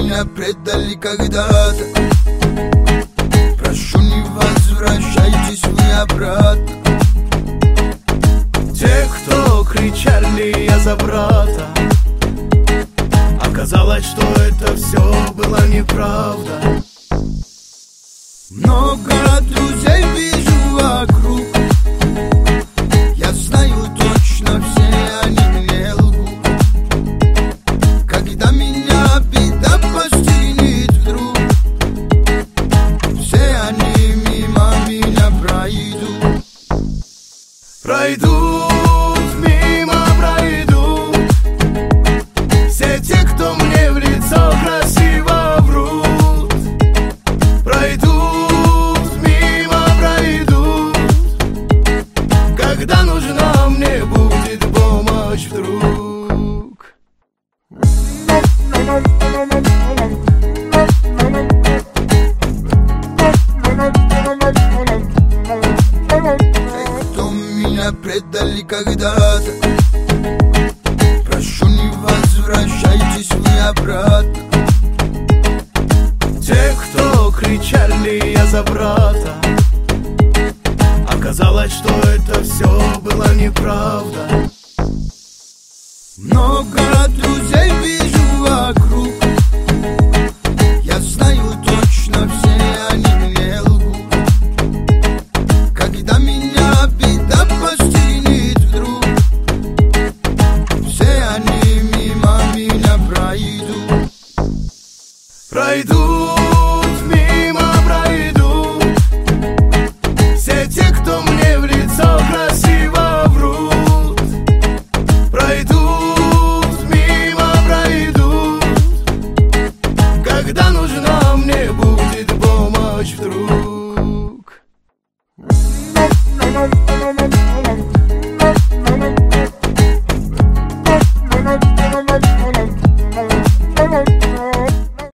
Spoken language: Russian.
меня предали когда-то. Прошу, не возвращайтесь вы обратно. Те, кто кричали я за брата, оказалось, что это все была неправда. Много друзей вижу вокруг, я знаю точно, все они мне лгут. Когда меня беда постигнет вдруг, все они мимо меня пройдут. Пройдут, мимо пройдут все те, кто мне в лицо красиво врут. Пройдут, мимо пройдут, когда нужна мне будет помощь вдруг. Меня предали когда-то. Прошу, не возвращайтесь вы обратно. Те, кто кричали я за брата, оказалось, что это все была неправда. Много друзей вижу вокруг, я знаю точно, все они мне лгут. Когда меня беда постигнет вдруг, все они мимо меня пройдут. Пройдут.